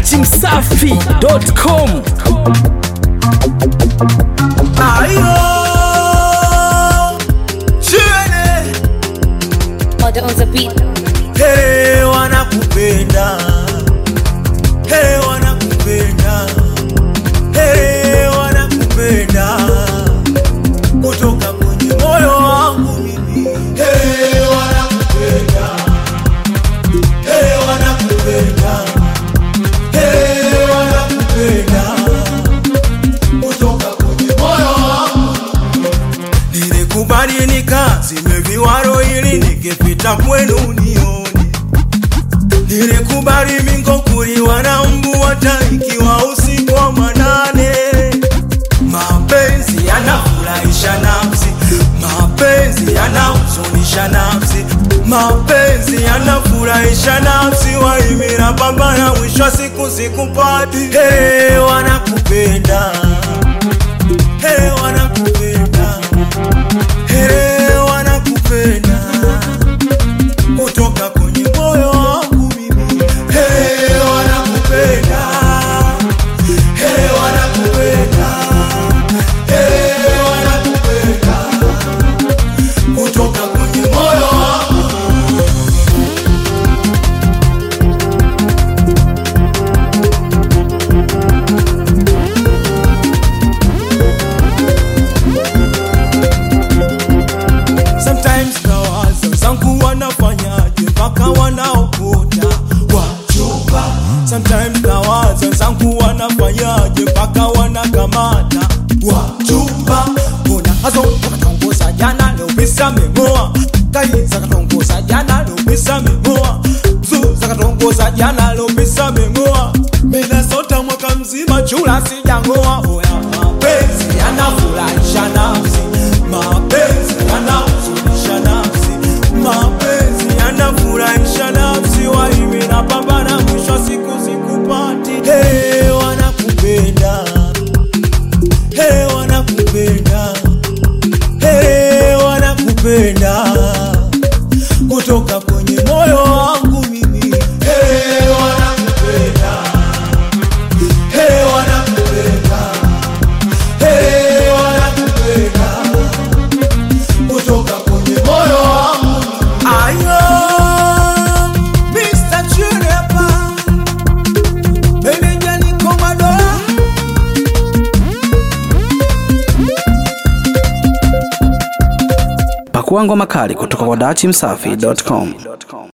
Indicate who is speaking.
Speaker 1: dachimsafi.com.
Speaker 2: Ayo Chene
Speaker 3: Order on the beat.
Speaker 2: Hey wanakupenda, hey wanakupenda, hey wanakupenda kutoka kwenye moyo wangu mimi. Hey wanakupenda, hey wanakupenda, hey wanakupenda kutoka kwenye moyo wangu. Nilikubali nikazime viwaro ili nikipita kwenu nione. Nilikubali mingo kuliwa na mbu hata ikiwa usiku wa manane. Mapenzi yanafurahisha nafsi, mapenzi yanahuzunisha nafsi, mapenzi yanafurahisha nafsi. Waimira pambana, mwisho wa siku sikupati. Hey wanakupenda, hey wanakupenda, hey wanakupenda kutoka kwenye moyo wangu mimi. Hey wanakupenda, hey wanakupenda, hey wanakupenda kutoka kwenye moyo wangu. Sometimes nawaza zangu wanafanyaje mpaka wanaokota wachupa. Sometimes nawaza zangu wanafanyaje mpaka wanakamata wachupa. Mbona hazo zakatongoza jana leo pesa memoa, kai zakatongoza jana leo pesa memoa, zu zakatongoza jana leo pesa memoa. Mena sota mwaka mzima chula sijangoa. Oya mapenzi yanafurahisha nafsi, mapenzi yanahuzunisha nafsi, mapenzi yanafurahisha nafsi. Waimira pambana, mwisho wa siku sikupati. Hey wanakupenda, hey wanakupenda, hey wanakupenda kutoka kwenye moyo wangu mimi. Hey wanakupenda, hey wanakupenda, hey wanakupenda kutoka kwenye moyo wangu. Ayo Mr. Chune hapa, meneja niko Madola.
Speaker 1: Pakua ngoma kali kutoka kwa dachimsafi.com.